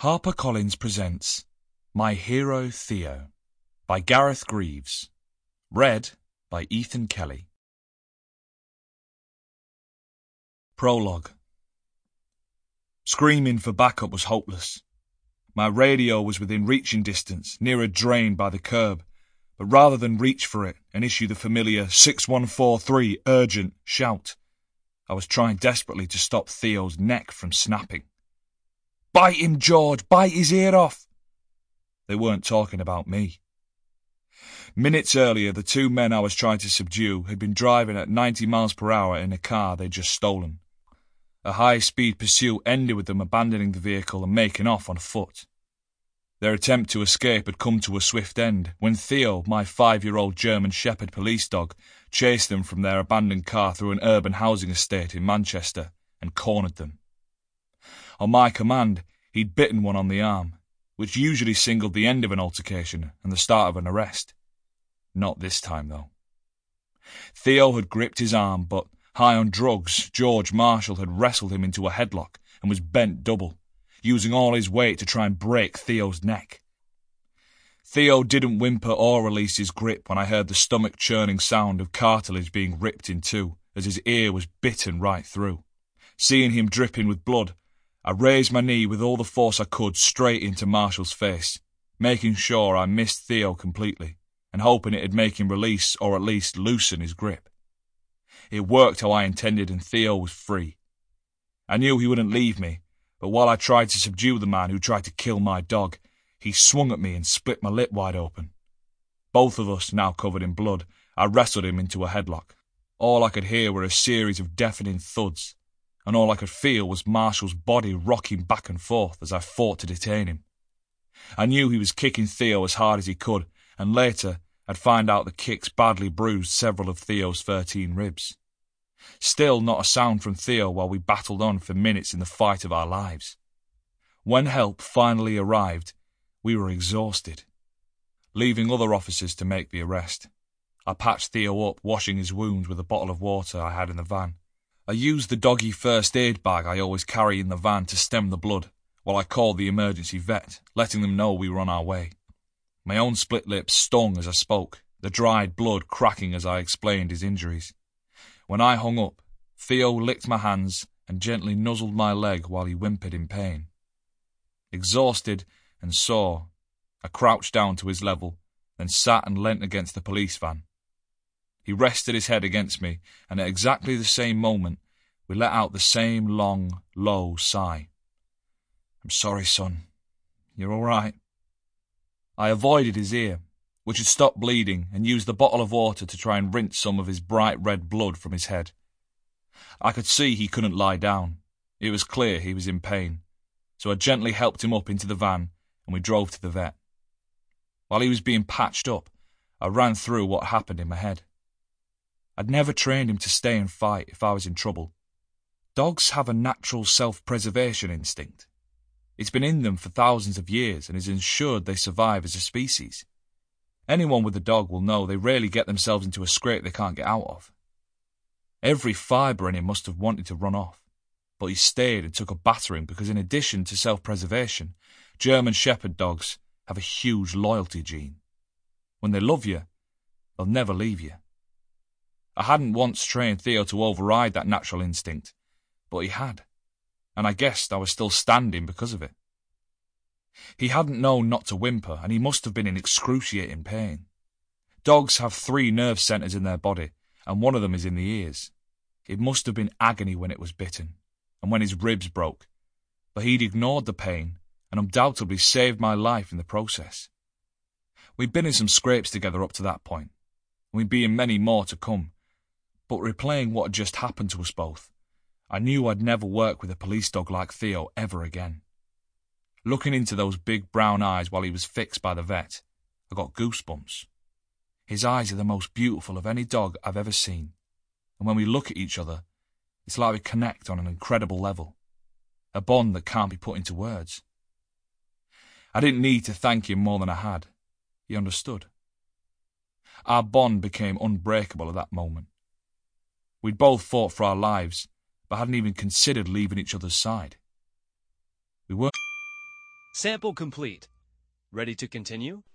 HarperCollins presents My Hero Theo by Gareth Greaves. Read by Ethan Kelly. Prologue. Screaming for backup was hopeless. My radio was within reaching distance, near a drain by the curb, but rather than reach for it and issue the familiar 6143 urgent shout, I was trying desperately to stop Theo's neck from snapping. "Bite him, George! Bite his ear off!" They weren't talking about me. Minutes earlier, the two men I was trying to subdue had been driving at 90 miles per hour in a car they'd just stolen. A high-speed pursuit ended with them abandoning the vehicle and making off on foot. Their attempt to escape had come to a swift end when Theo, my 5-year-old German Shepherd police dog, chased them from their abandoned car through an urban housing estate in Manchester and cornered them. On my command, he'd bitten one on the arm, which usually signalled the end of an altercation and the start of an arrest. Not this time, though. Theo had gripped his arm, but, high on drugs, George Marshall had wrestled him into a headlock and was bent double, using all his weight to try and break Theo's neck. Theo didn't whimper or release his grip when I heard the stomach-churning sound of cartilage being ripped in two as his ear was bitten right through. Seeing him dripping with blood, I raised my knee with all the force I could straight into Marshall's face, making sure I missed Theo completely, and hoping it'd make him release or at least loosen his grip. It worked how I intended and Theo was free. I knew he wouldn't leave me, but while I tried to subdue the man who tried to kill my dog, he swung at me and split my lip wide open. Both of us, now covered in blood, I wrestled him into a headlock. All I could hear were a series of deafening thuds, and all I could feel was Marshall's body rocking back and forth as I fought to detain him. I knew he was kicking Theo as hard as he could, and later I'd find out the kicks badly bruised several of Theo's 13 ribs. Still not a sound from Theo while we battled on for minutes in the fight of our lives. When help finally arrived, we were exhausted. Leaving other officers to make the arrest, I patched Theo up, washing his wounds with a bottle of water I had in the van. I used the doggy first aid bag I always carry in the van to stem the blood, while I called the emergency vet, letting them know we were on our way. My own split lips stung as I spoke, the dried blood cracking as I explained his injuries. When I hung up, Theo licked my hands and gently nuzzled my leg while he whimpered in pain. Exhausted and sore, I crouched down to his level, then sat and leant against the police van. He rested his head against me, and at exactly the same moment, we let out the same long, low sigh. "I'm sorry, son. You're all right?" I avoided his ear, which had stopped bleeding, and used the bottle of water to try and rinse some of his bright red blood from his head. I could see he couldn't lie down. It was clear he was in pain, so I gently helped him up into the van, and we drove to the vet. While he was being patched up, I ran through what happened in my head. I'd never trained him to stay and fight if I was in trouble. Dogs have a natural self-preservation instinct. It's been in them for thousands of years and has ensured they survive as a species. Anyone with a dog will know they rarely get themselves into a scrape they can't get out of. Every fibre in him must have wanted to run off, but he stayed and took a battering because in addition to self-preservation, German Shepherd dogs have a huge loyalty gene. When they love you, they'll never leave you. I hadn't once trained Theo to override that natural instinct, but he had, and I guessed I was still standing because of it. He hadn't known not to whimper, and he must have been in excruciating pain. Dogs have 3 nerve centres in their body, and one of them is in the ears. It must have been agony when it was bitten, and when his ribs broke, but he'd ignored the pain, and undoubtedly saved my life in the process. We'd been in some scrapes together up to that point, and we'd be in many more to come, but replaying what had just happened to us both, I knew I'd never work with a police dog like Theo ever again. Looking into those big brown eyes while he was fixed by the vet, I got goosebumps. His eyes are the most beautiful of any dog I've ever seen, and when we look at each other, it's like we connect on an incredible level, a bond that can't be put into words. I didn't need to thank him more than I had. He understood. Our bond became unbreakable at that moment. We'd both fought for our lives, but hadn't even considered leaving each other's side. We weren't Sample complete. Ready to continue?